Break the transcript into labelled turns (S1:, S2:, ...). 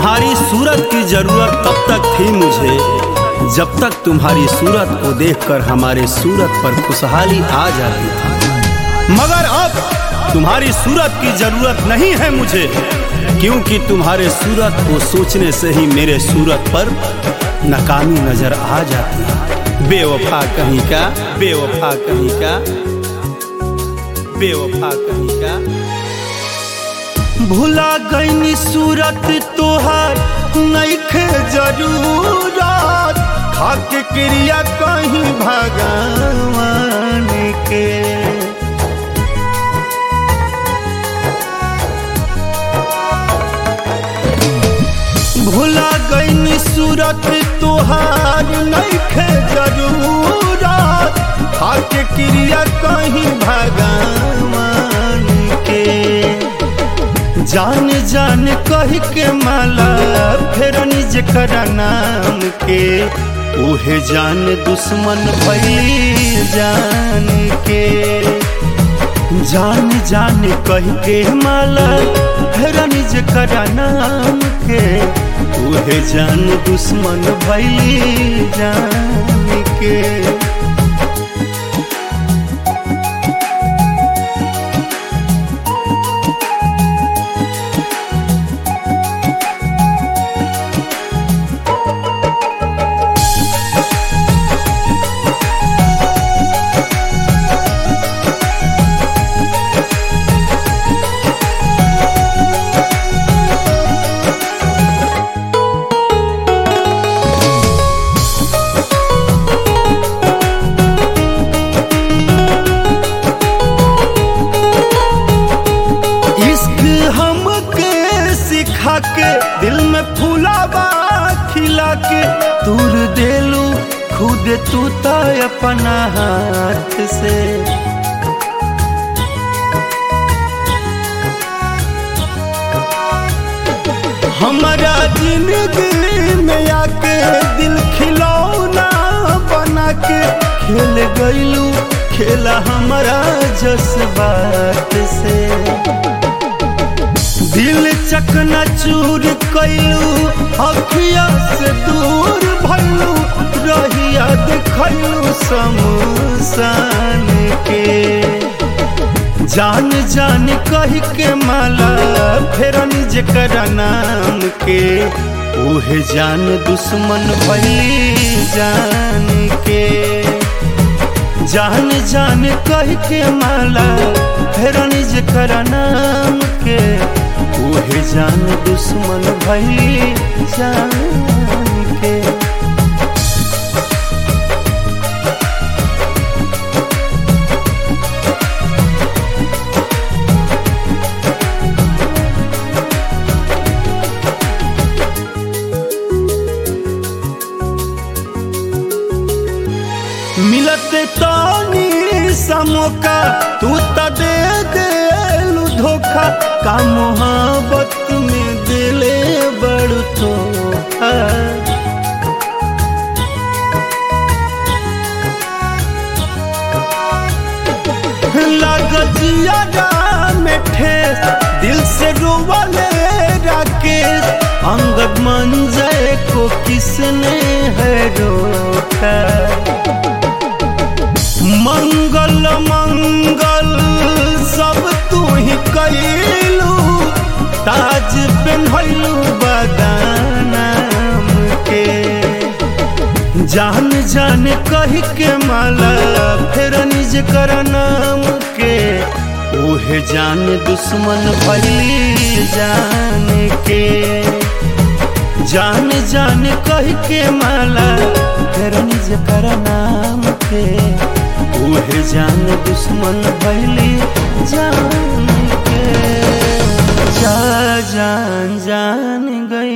S1: तुम्हारी सूरत की जरूरत तब तक थी मुझे जब तक तुम्हारी सूरत को देखकर हमारे सूरत पर खुशहाली आ जाती थी। मगर अब तुम्हारी सूरत की जरूरत नहीं है मुझे, क्योंकि तुम्हारे सूरत को सोचने से ही मेरे सूरत पर नाकामी नजर आ जाती है। बेवफा कहीं का, बेवफा कहीं का, बेवफा कहीं का। भुला गईनी सूरत तोहार नइखे जरूरत, खाके क्रिया कहीं भगवान के। भुला गईनी सूरत तोहार नइखे जरूरत, खाके क्रिया कहीं भगवान के। जान जान कह के माला फेरनी जेकरा नाम के, उहे जान दुश्मन भइली जान के। जान जान कह के माला फेरनी जेकरा नाम के, उहे जान दुश्मन भइली जान के। के दिल में फूलावा खिला के तूर देलू खुद तू तो अपना हाथ से। हमारा जिंदगी में आके दिल खिलौना बना के खेल गईलू खेला हमारा जज्बात से। दिल चकना चूर कैलू अखिया से दूर भैलू, रहिया देखलू शमशान के। जान जान कह के माला फेरनी जेकरा नाम के, उहे जान दुश्मन भइली जान के। जान जान कह के माला फेरनी जेकरा नाम के, उहे जान दुश्मन भइली जान के। मिलते तानी समोका तू त दे देलू धोखा, का मोहब्बत में दिले बड़ धोखा। लागत जियादा में ठेस दिल से रोवले राकेश, अंगद मंजर को किसने है रोका। मंगल मंगल सब तू ही कैलू, ताज पहनलू बदनाम के। जान जान कह के माला फेरनी जेकरा नाम के, उहे जान दुश्मन भइली जान के। जान जान कह के माला फेरनी जेकरा नाम के, उहे जान दुश्मन भइली जान के। जा जान जान गई।